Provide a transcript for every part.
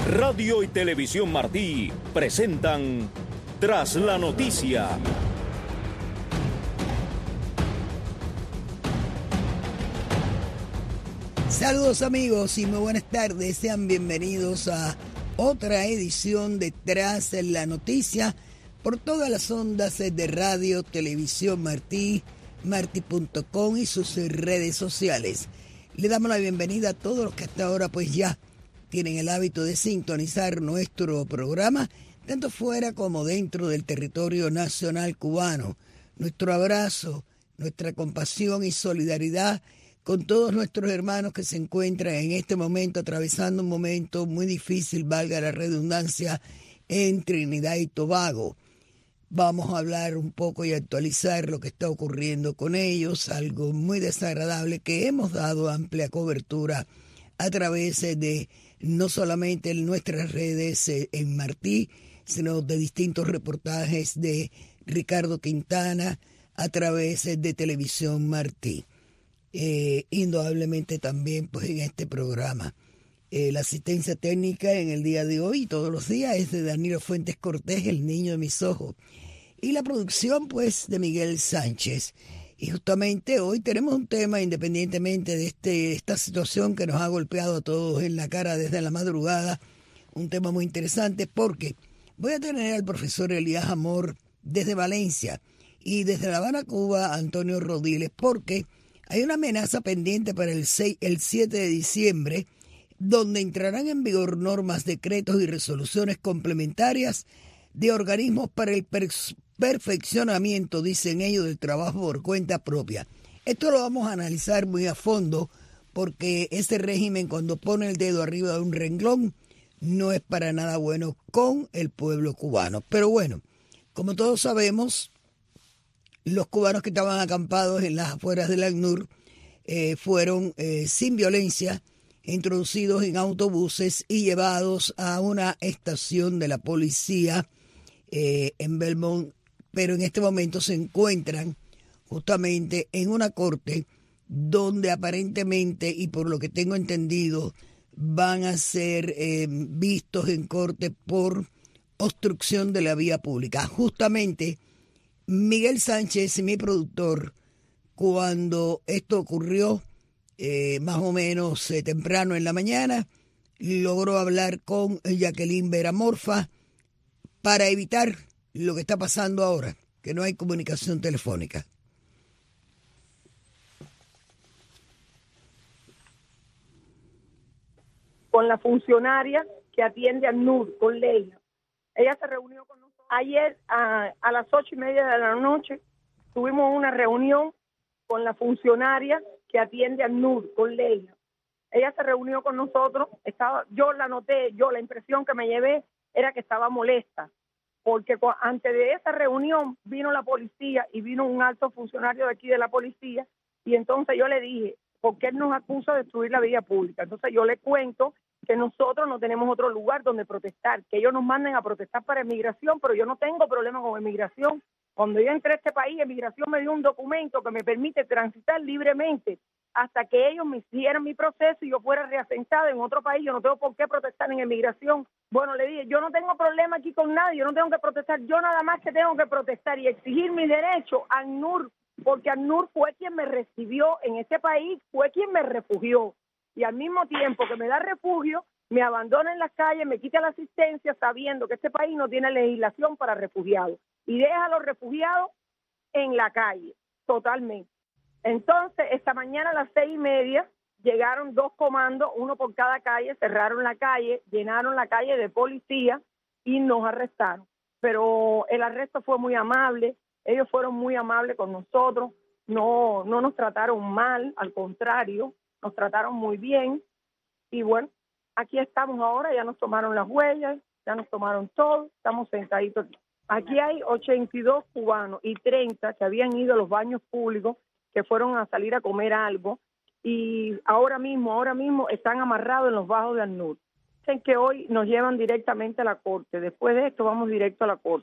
Radio y Televisión Martí presentan Tras la Noticia. Saludos amigos y muy buenas tardes, sean bienvenidos a otra edición de Tras la Noticia por todas las ondas de Radio, Televisión Martí, marti.com y sus redes sociales. Le damos la bienvenida a todos los que hasta ahora pues ya tienen el hábito de sintonizar nuestro programa, tanto fuera como dentro del territorio nacional cubano. Nuestro abrazo, nuestra compasión y solidaridad con todos nuestros hermanos que se encuentran en este momento atravesando un momento muy difícil, valga la redundancia, en Trinidad y Tobago. Vamos a hablar un poco y actualizar lo que está ocurriendo con ellos, algo muy desagradable que hemos dado amplia cobertura a través de no solamente en nuestras redes en Martí, sino de distintos reportajes de Ricardo Quintana a través de Televisión Martí. Indudablemente también pues en este programa. La asistencia técnica en el día de hoy y todos los días es de Danilo Fuentes Cortés, el niño de mis ojos. Y la producción pues de Miguel Sánchez. Y justamente hoy tenemos un tema, independientemente de esta situación que nos ha golpeado a todos en la cara desde la madrugada, un tema muy interesante porque voy a tener al profesor Elías Amor desde Valencia y desde La Habana, Cuba, Antonio Rodiles, porque hay una amenaza pendiente para el 7 de diciembre, donde entrarán en vigor normas, decretos y resoluciones complementarias de organismos para el perfeccionamiento, dicen ellos, del trabajo por cuenta propia. Esto lo vamos a analizar muy a fondo porque ese régimen, cuando pone el dedo arriba de un renglón, no es para nada bueno con el pueblo cubano. Pero bueno, como todos sabemos, los cubanos que estaban acampados en las afueras del ACNUR fueron sin violencia introducidos en autobuses y llevados a una estación de la policía en Belmont, pero en este momento se encuentran justamente en una corte donde aparentemente, y por lo que tengo entendido, van a ser vistos en corte por obstrucción de la vía pública. Justamente Miguel Sánchez, mi productor, cuando esto ocurrió, más o menos temprano en la mañana, logró hablar con Jacqueline Vera Morfa para evitar lo que está pasando ahora, que no hay comunicación telefónica. Con la funcionaria que atiende al NUR, con Leila. Ella se reunió con nosotros ayer a las 8:30 de la noche. Tuvimos una reunión con la funcionaria que atiende al NUR, con Leila. Ella se reunió con nosotros, yo la noté, la impresión que me llevé era que estaba molesta, porque antes de esa reunión vino la policía y vino un alto funcionario de aquí de la policía, y entonces yo le dije, ¿por qué él nos acusa de destruir la vía pública? Entonces yo le cuento que nosotros no tenemos otro lugar donde protestar, que ellos nos manden a protestar para emigración, pero yo no tengo problema con emigración. Cuando yo entré a este país, emigración me dio un documento que me permite transitar libremente hasta que ellos me hicieran mi proceso y yo fuera reasentada en otro país. Yo no tengo por qué protestar en emigración. Bueno, le dije, yo no tengo problema aquí con nadie, yo no tengo que protestar, yo nada más que tengo que protestar y exigir mi derecho al NUR, porque al NUR fue quien me recibió en este país, fue quien me refugió. Y al mismo tiempo que me da refugio, me abandona en las calles, me quita la asistencia sabiendo que este país no tiene legislación para refugiados y deja a los refugiados en la calle, totalmente. Entonces, esta mañana a las 6:30 llegaron 2 comandos, uno por cada calle, cerraron la calle, llenaron la calle de policía y nos arrestaron. Pero el arresto fue muy amable, ellos fueron muy amables con nosotros, no nos trataron mal, al contrario, nos trataron muy bien. Y bueno, aquí estamos ahora, ya nos tomaron las huellas, ya nos tomaron todo, estamos sentaditos aquí. Aquí hay 82 cubanos y 30 que habían ido a los baños públicos, que fueron a salir a comer algo, y ahora mismo están amarrados en los bajos de ACNUR. Dicen que hoy nos llevan directamente a la corte, después de esto vamos directo a la corte.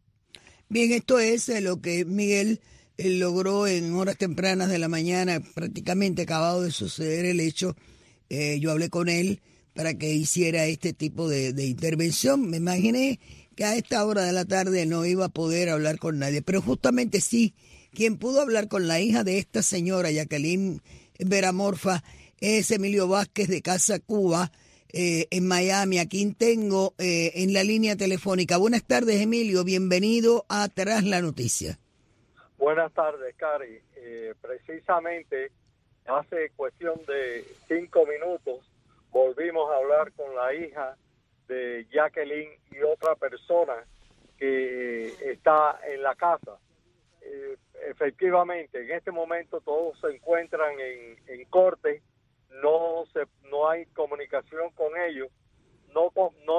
Bien, esto es lo que Miguel logró en horas tempranas de la mañana, prácticamente acabado de suceder el hecho. Yo hablé con él para que hiciera este tipo de intervención. Me imaginé que a esta hora de la tarde no iba a poder hablar con nadie, pero justamente sí, quien pudo hablar con la hija de esta señora, Jacqueline Veramorfa, es Emilio Vázquez de Casa Cuba, en Miami. Aquí tengo en la línea telefónica. Buenas tardes, Emilio, bienvenido a Tras la Noticia. Buenas tardes, Cari. Precisamente hace cuestión de 5 minutos volvimos a hablar con la hija de Jacqueline y otra persona que está en la casa. Efectivamente, en este momento todos se encuentran en corte, no hay comunicación con ellos, no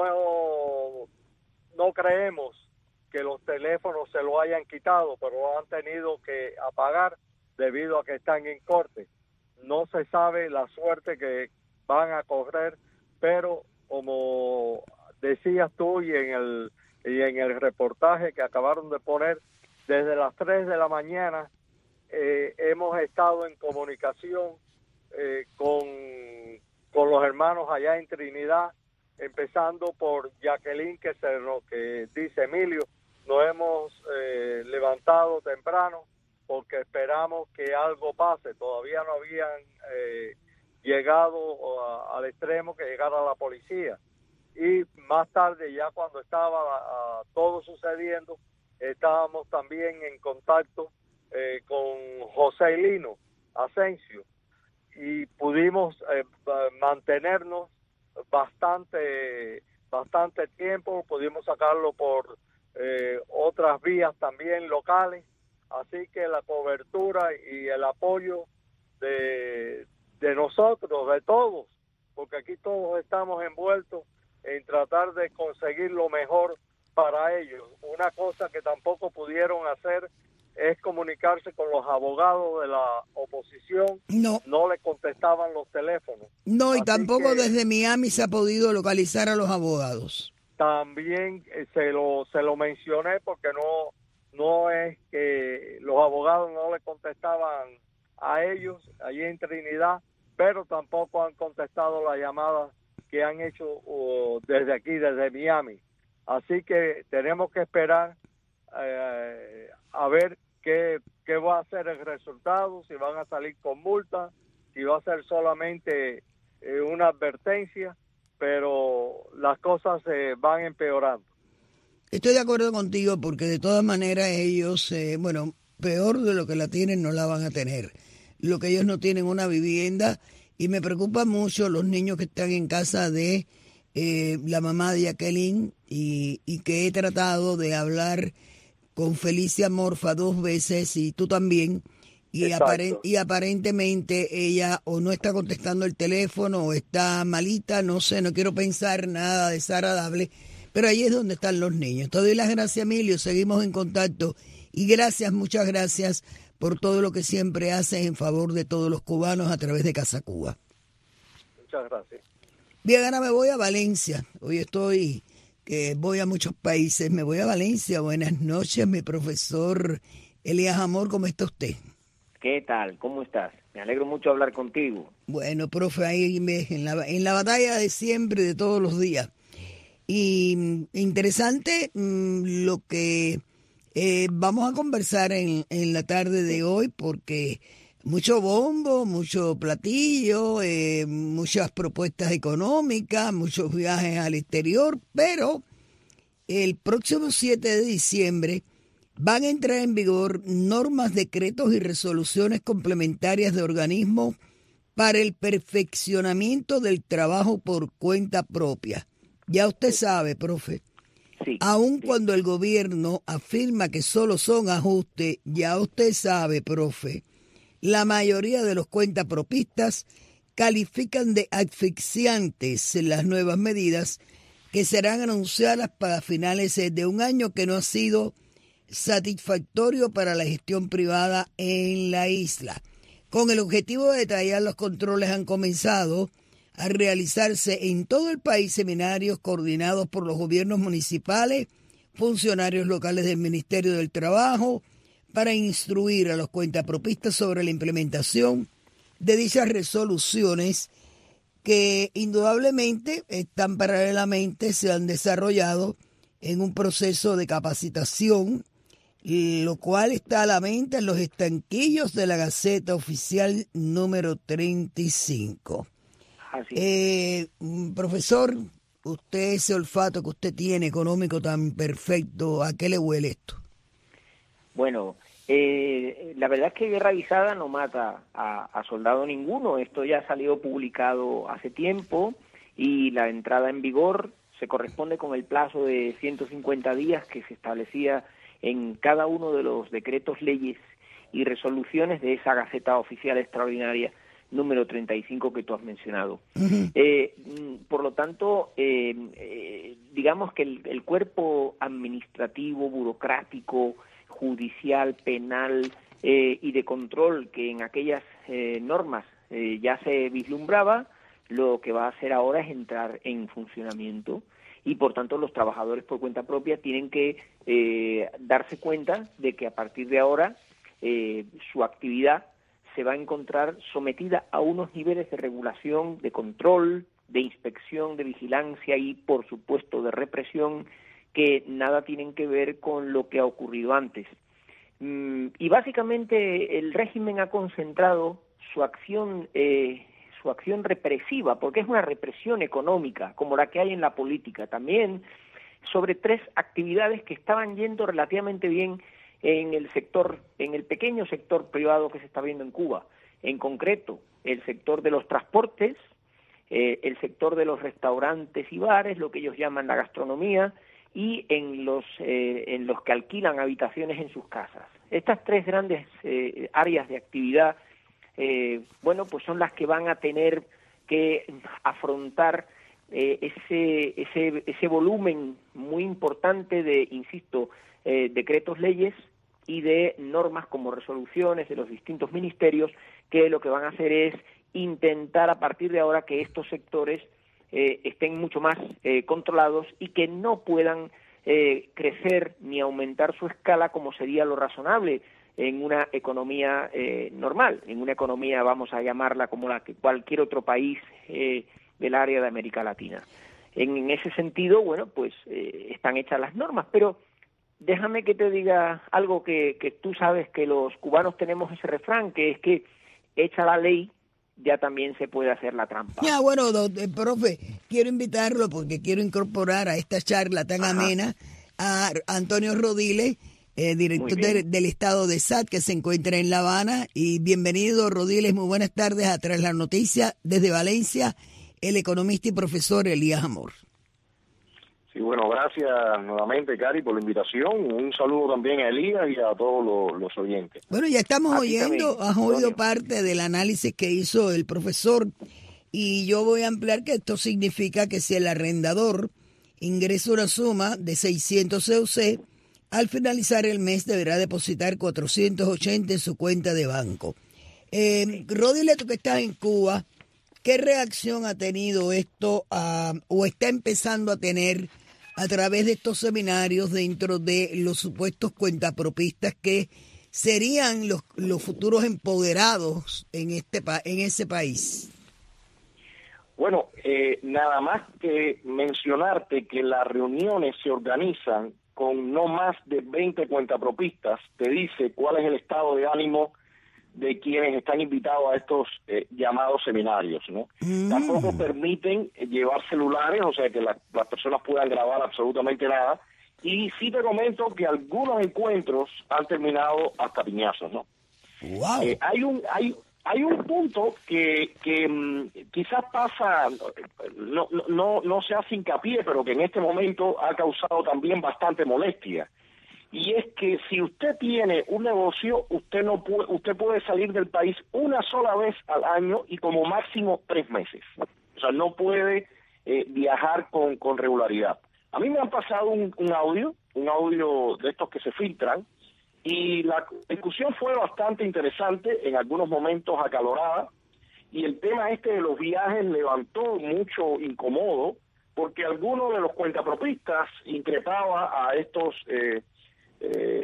creemos que los teléfonos se lo hayan quitado, pero han tenido que apagar debido a que están en corte. No se sabe la suerte que van a correr, pero como decías tú y en el reportaje que acabaron de poner, desde las 3 de la mañana hemos estado en comunicación con los hermanos allá en Trinidad, empezando por Jacqueline, que dice Emilio, nos hemos levantado temprano porque esperamos que algo pase. Todavía no habían llegado al extremo que llegara la policía. Y más tarde, ya cuando estaba todo sucediendo, estábamos también en contacto con José Lino Asensio y pudimos mantenernos bastante tiempo, pudimos sacarlo por otras vías también locales, así que la cobertura y el apoyo de nosotros, de todos, porque aquí todos estamos envueltos en tratar de conseguir lo mejor para ellos. Una cosa que tampoco pudieron hacer es comunicarse con los abogados de la oposición. No le contestaban los teléfonos. No, y tampoco desde Miami se ha podido localizar a los abogados. También se lo mencioné porque no es que los abogados no le contestaban a ellos allí en Trinidad, pero tampoco han contestado las llamadas que han hecho desde aquí, desde Miami. Así que tenemos que esperar a ver qué va a ser el resultado, si van a salir con multa, si va a ser solamente una advertencia, pero las cosas se van empeorando. Estoy de acuerdo contigo porque de todas maneras ellos, peor de lo que la tienen no la van a tener. Lo que ellos no tienen una vivienda, y me preocupa mucho los niños que están en casa de la mamá de Jacqueline y que he tratado de hablar con Felicia Morfa 2 veces y tú también, y aparentemente ella o no está contestando el teléfono o está malita, no sé, no quiero pensar nada desagradable, pero ahí es donde están los niños. Te doy las gracias, Emilio, seguimos en contacto y gracias, muchas gracias por todo lo que siempre haces en favor de todos los cubanos a través de Casa Cuba. Muchas gracias. Bien, ahora me voy a Valencia. Hoy voy a muchos países. Me voy a Valencia. Buenas noches, mi profesor Elías Amor. ¿Cómo está usted? ¿Qué tal? ¿Cómo estás? Me alegro mucho hablar contigo. Bueno, profe, ahí en la batalla de siempre, de todos los días. Y interesante lo que vamos a conversar en la tarde de hoy, porque mucho bombo, mucho platillo, muchas propuestas económicas, muchos viajes al exterior, pero el próximo 7 de diciembre van a entrar en vigor normas, decretos y resoluciones complementarias de organismos para el perfeccionamiento del trabajo por cuenta propia. Ya usted sabe, profe, sí, aun cuando el gobierno afirma que solo son ajustes, ya usted sabe, profe, la mayoría de los cuentapropistas califican de asfixiantes las nuevas medidas que serán anunciadas para finales de un año que no ha sido satisfactorio para la gestión privada en la isla. Con el objetivo de detallar los controles, han comenzado a realizarse en todo el país seminarios coordinados por los gobiernos municipales, funcionarios locales del Ministerio del Trabajo, para instruir a los cuentapropistas sobre la implementación de dichas resoluciones que indudablemente están paralelamente, se han desarrollado en un proceso de capacitación, lo cual está a la venta en los estanquillos de la Gaceta Oficial número 35. Profesor, usted, ese olfato que usted tiene económico tan perfecto, ¿a qué le huele esto? Bueno, la verdad es que guerra avisada no mata a soldado ninguno. Esto ya ha salido publicado hace tiempo y la entrada en vigor se corresponde con el plazo de 150 días que se establecía en cada uno de los decretos, leyes y resoluciones de esa Gaceta Oficial Extraordinaria número 35 que tú has mencionado. Por lo tanto, digamos que el cuerpo administrativo, burocrático, judicial, penal y de control que en aquellas normas ya se vislumbraba, lo que va a hacer ahora es entrar en funcionamiento y por tanto los trabajadores por cuenta propia tienen que darse cuenta de que a partir de ahora su actividad se va a encontrar sometida a unos niveles de regulación, de control, de inspección, de vigilancia y por supuesto de represión que nada tienen que ver con lo que ha ocurrido antes. Y básicamente el régimen ha concentrado su acción represiva, porque es una represión económica, como la que hay en la política, también sobre 3 actividades que estaban yendo relativamente bien en el pequeño sector privado que se está viendo en Cuba. En concreto, el sector de los transportes, el sector de los restaurantes y bares, lo que ellos llaman la gastronomía, y en los que alquilan habitaciones en sus casas. Estas 3 grandes áreas de actividad, pues son las que van a tener que afrontar ese volumen muy importante de, insisto, decretos, leyes y de normas como resoluciones de los distintos ministerios, que lo que van a hacer es intentar a partir de ahora que estos sectores estén mucho más controlados y que no puedan crecer ni aumentar su escala como sería lo razonable en una economía normal, en una economía, vamos a llamarla como la que cualquier otro país del área de América Latina. En ese sentido, están hechas las normas, pero déjame que te diga algo que tú sabes que los cubanos tenemos ese refrán, que es que hecha la ley, ya también se puede hacer la trampa. Ya, profe, quiero invitarlo porque quiero incorporar a esta charla tan amena a Antonio Rodiles, director del estado de SAT, que se encuentra en La Habana. Y bienvenido, Rodiles, muy buenas tardes a Tras la Noticia desde Valencia, el economista y profesor Elías Amor. Sí, bueno, gracias nuevamente, Cari, por la invitación. Un saludo también a Elías y a todos los oyentes. Bueno, ya estamos oyendo, has oído parte del análisis que hizo el profesor, y yo voy a ampliar que esto significa que si el arrendador ingresa una suma de 600 CUC, al finalizar el mes deberá depositar 480 en su cuenta de banco. Rodiles, tú que estás en Cuba, ¿qué reacción ha tenido esto o está empezando a tener a través de estos seminarios dentro de los supuestos cuentapropistas que serían los futuros empoderados en ese país? Bueno, nada más que mencionarte que las reuniones se organizan con no más de 20 cuentapropistas, te dice cuál es el estado de ánimo de quienes están invitados a estos llamados seminarios, ¿no? Tampoco permiten llevar celulares, o sea que las personas puedan grabar absolutamente nada, y sí te comento que algunos encuentros han terminado hasta piñazos, ¿no? Wow. Hay un punto que quizás pasa, no se hace hincapié, pero que en este momento ha causado también bastante molestia. Y es que si usted tiene un negocio, usted puede salir del país una sola vez al año y como máximo 3 meses. O sea, no puede viajar con regularidad. A mí me han pasado un audio de estos que se filtran, y la discusión fue bastante interesante, en algunos momentos acalorada, y el tema de los viajes levantó mucho incomodo, porque algunos de los cuentapropistas increpaba a estos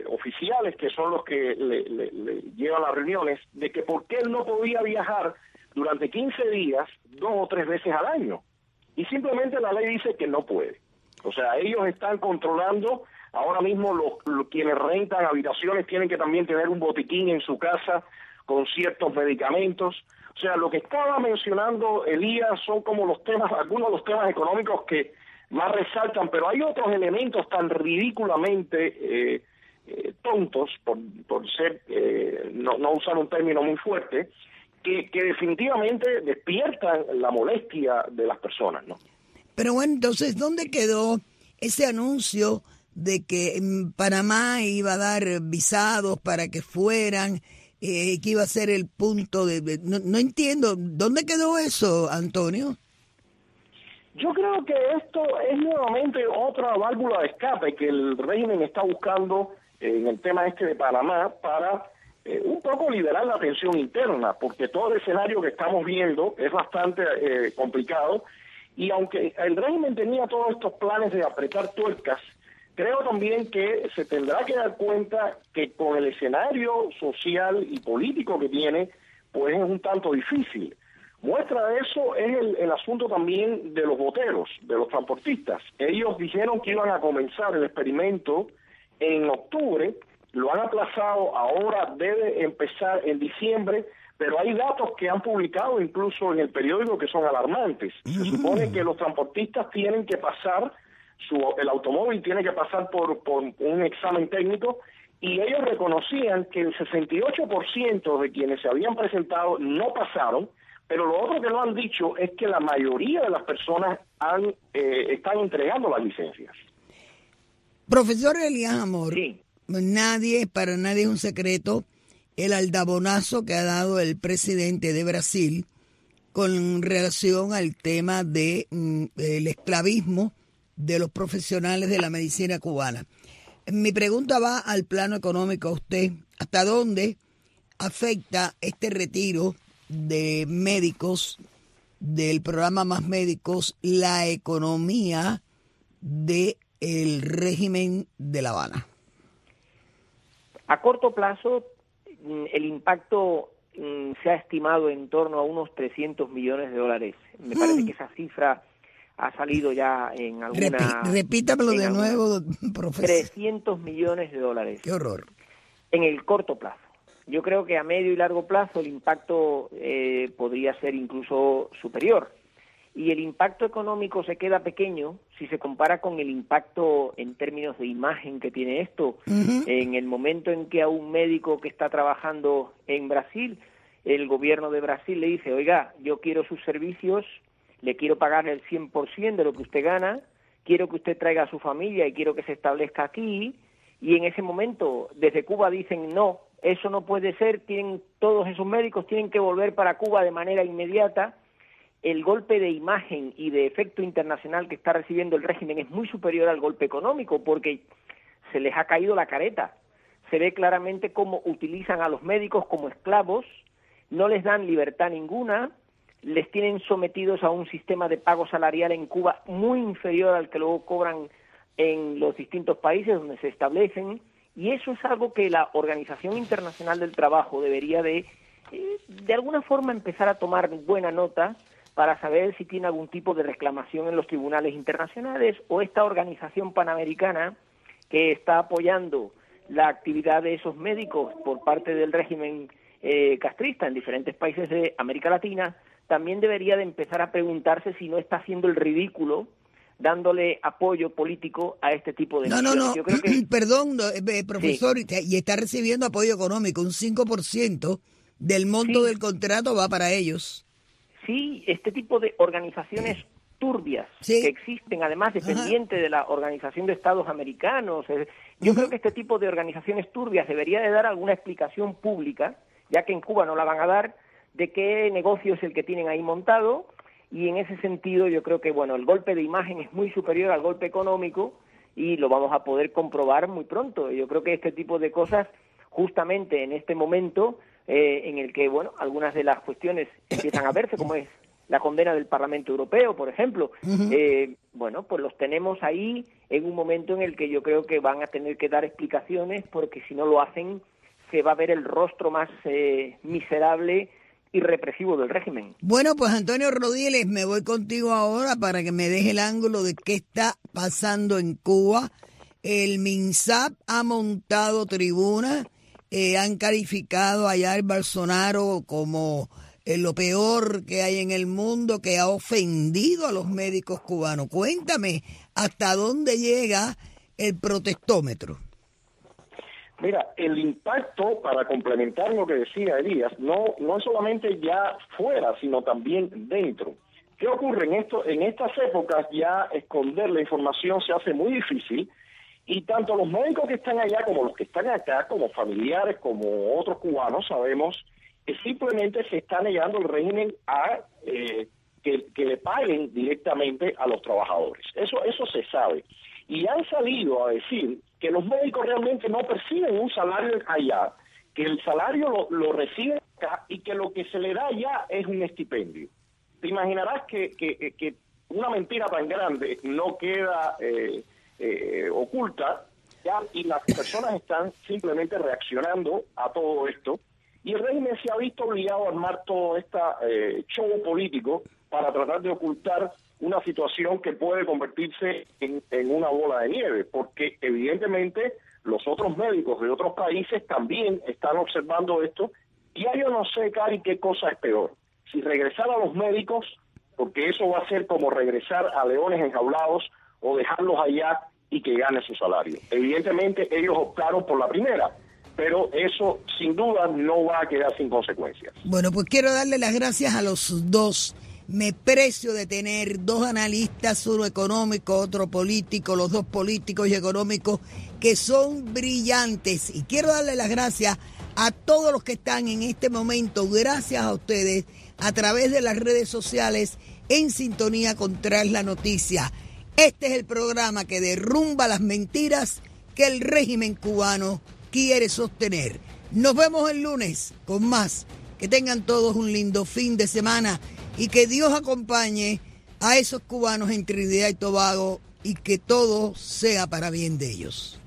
oficiales, que son los que le llevan las reuniones, de que por qué él no podía viajar durante 15 días 2 o 3 veces al año. Y simplemente la ley dice que no puede. O sea, ellos están controlando. Ahora mismo quienes rentan habitaciones tienen que también tener un botiquín en su casa con ciertos medicamentos. O sea, lo que estaba mencionando Elías son como algunos de los temas económicos que más resaltan, pero hay otros elementos tan ridículamente tontos, por ser, no usar un término muy fuerte, que definitivamente despiertan la molestia de las personas, ¿no? Pero bueno, entonces, ¿dónde quedó ese anuncio de que Panamá iba a dar visados para que fueran, que iba a ser el punto de... No entiendo, ¿dónde quedó eso, Antonio? Yo creo que esto es nuevamente otra válvula de escape que el régimen está buscando en el tema de Panamá para un poco liberar la tensión interna, porque todo el escenario que estamos viendo es bastante complicado, y aunque el régimen tenía todos estos planes de apretar tuercas, creo también que se tendrá que dar cuenta que con el escenario social y político que tiene, pues es un tanto difícil. Muestra de eso es el asunto también de los boteros, de los transportistas. Ellos dijeron que iban a comenzar el experimento en octubre, lo han aplazado, ahora debe empezar en diciembre, pero hay datos que han publicado incluso en el periódico que son alarmantes. Se supone que los transportistas tienen que pasar, el automóvil tiene que pasar por un examen técnico, y ellos reconocían que el 68% de quienes se habían presentado no pasaron, pero lo otro que no han dicho es que la mayoría de las personas están entregando las licencias. Profesor Elías Amor, Sí. Para nadie es un secreto el aldabonazo que ha dado el presidente de Brasil con relación al tema de el esclavismo de los profesionales de la medicina cubana. Mi pregunta va al plano económico a usted. ¿Hasta dónde afecta este retiro de médicos del programa Más Médicos la economía del régimen de La Habana? A corto plazo, el impacto se ha estimado en torno a unos 300 millones de dólares. Me parece que esa cifra ha salido ya en alguna... Repítamelo de nuevo, profesor. 300 millones de dólares. Qué horror. En el corto plazo. Yo creo que a medio y largo plazo el impacto podría ser incluso superior. Y el impacto económico se queda pequeño si se compara con el impacto en términos de imagen que tiene esto. En el momento en que a un médico que está trabajando en Brasil, el gobierno de Brasil le dice, oiga, yo quiero sus servicios, le quiero pagar el 100% de lo que usted gana, quiero que usted traiga a su familia y quiero que se establezca aquí, y en ese momento desde Cuba dicen, no, eso no puede ser, todos esos médicos tienen que volver para Cuba de manera inmediata. El golpe de imagen y de efecto internacional que está recibiendo el régimen es muy superior al golpe económico, porque se les ha caído la careta. Se ve claramente cómo utilizan a los médicos como esclavos, no les dan libertad ninguna, les tienen sometidos a un sistema de pago salarial en Cuba muy inferior al que luego cobran en los distintos países donde se establecen, y eso es algo que la Organización Internacional del Trabajo debería de alguna forma empezar a tomar buena nota para saber si tiene algún tipo de reclamación en los tribunales internacionales, o esta organización panamericana que está apoyando la actividad de esos médicos por parte del régimen castrista en diferentes países de América Latina, también debería de empezar a preguntarse si no está haciendo el ridículo dándole apoyo político a este tipo de naciones. No. Yo creo que... Perdón, profesor, Sí. Y está recibiendo apoyo económico, un 5% del monto del contrato va para ellos. Sí, este tipo de organizaciones turbias que existen, además dependientes de la Organización de Estados Americanos. Yo creo que este tipo de organizaciones turbias debería de dar alguna explicación pública, ya que en Cuba no la van a dar, de qué negocio es el que tienen ahí montado, y en ese sentido yo creo que el golpe de imagen es muy superior al golpe económico y lo vamos a poder comprobar muy pronto. Yo creo que este tipo de cosas, justamente en este momento en el que algunas de las cuestiones empiezan a verse, como es la condena del Parlamento Europeo, por ejemplo, pues los tenemos ahí en un momento en el que yo creo que van a tener que dar explicaciones, porque si no lo hacen se va a ver el rostro más miserable y represivo del régimen. Bueno, pues Antonio Rodiles, me voy contigo ahora para que me deje el ángulo de qué está pasando en Cuba. El MINSAP ha montado tribuna, han calificado a Jair Bolsonaro como lo peor que hay en el mundo, que ha ofendido a los médicos cubanos. Cuéntame, ¿hasta dónde llega el protestómetro? Mira, el impacto, para complementar lo que decía Elías, no es solamente ya fuera, sino también dentro. ¿Qué ocurre en estas épocas? Ya esconder la información se hace muy difícil, y tanto los médicos que están allá como los que están acá, como familiares, como otros cubanos, sabemos que simplemente se está negando el régimen a que le paguen directamente a los trabajadores. Eso se sabe. Y han salido a decir que los médicos realmente no perciben un salario allá, que el salario lo reciben acá y que lo que se le da allá es un estipendio. Te imaginarás que una mentira tan grande no queda oculta, ya, y las personas están simplemente reaccionando a todo esto, y el régimen se ha visto obligado a armar todo este show político para tratar de ocultar una situación que puede convertirse en una bola de nieve, porque evidentemente los otros médicos de otros países también están observando esto, y ya yo no sé, Cari, qué cosa es peor, si regresar a los médicos, porque eso va a ser como regresar a leones enjaulados, o dejarlos allá y que ganen su salario. Evidentemente ellos optaron por la primera, pero eso sin duda no va a quedar sin consecuencias. Bueno, pues quiero darle las gracias a los dos. Me precio de tener dos analistas, uno económico, otro político, los dos políticos y económicos que son brillantes. Y quiero darle las gracias a todos los que están en este momento, gracias a ustedes, a través de las redes sociales, en sintonía con Tras la Noticia. Este es el programa que derrumba las mentiras que el régimen cubano quiere sostener. Nos vemos el lunes con más. Que tengan todos un lindo fin de semana y que Dios acompañe a esos cubanos en Trinidad y Tobago y que todo sea para bien de ellos.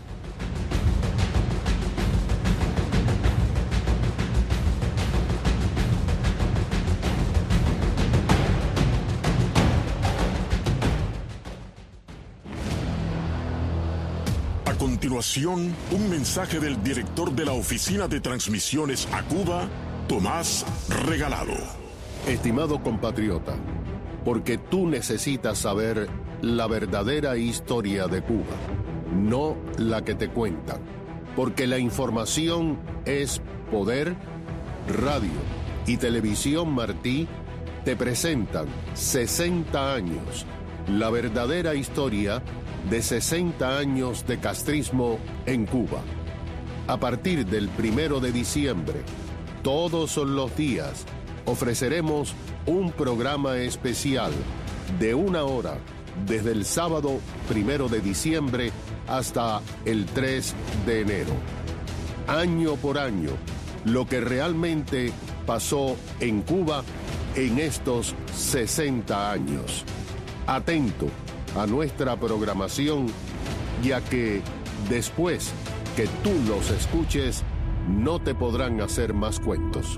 A continuación, un mensaje del director de la Oficina de Transmisiones a Cuba, Tomás Regalado. Estimado compatriota, porque tú necesitas saber la verdadera historia de Cuba, no la que te cuentan. Porque la información es poder. Radio y Televisión Martí te presentan 60 años, la verdadera historia de 60 años de castrismo en Cuba. A partir del 1 de diciembre, todos los días, ofreceremos un programa especial de 1 hora desde el sábado 1 de diciembre hasta el 3 de enero. Año por año, lo que realmente pasó en Cuba en estos 60 años. Atento a nuestra programación, ya que después que tú los escuches, no te podrán hacer más cuentos.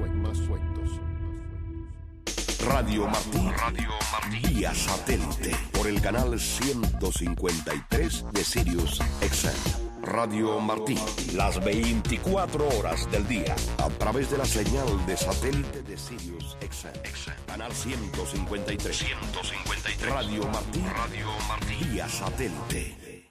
Radio Martí, vía satélite, por el canal 153 de Sirius XM. Radio Martí, las 24 horas del día. a través de la señal de satélite de Sirius XM. Canal 153. Radio Martí, vía satélite.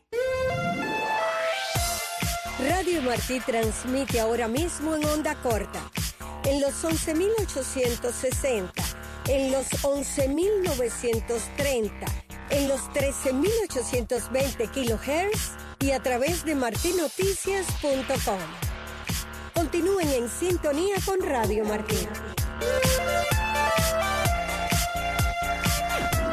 Radio Martí transmite ahora mismo en onda corta, en los 11.860, en los 11.930, en los 13.820 kHz y a través de martinoticias.com. Continúen en sintonía con Radio Martí.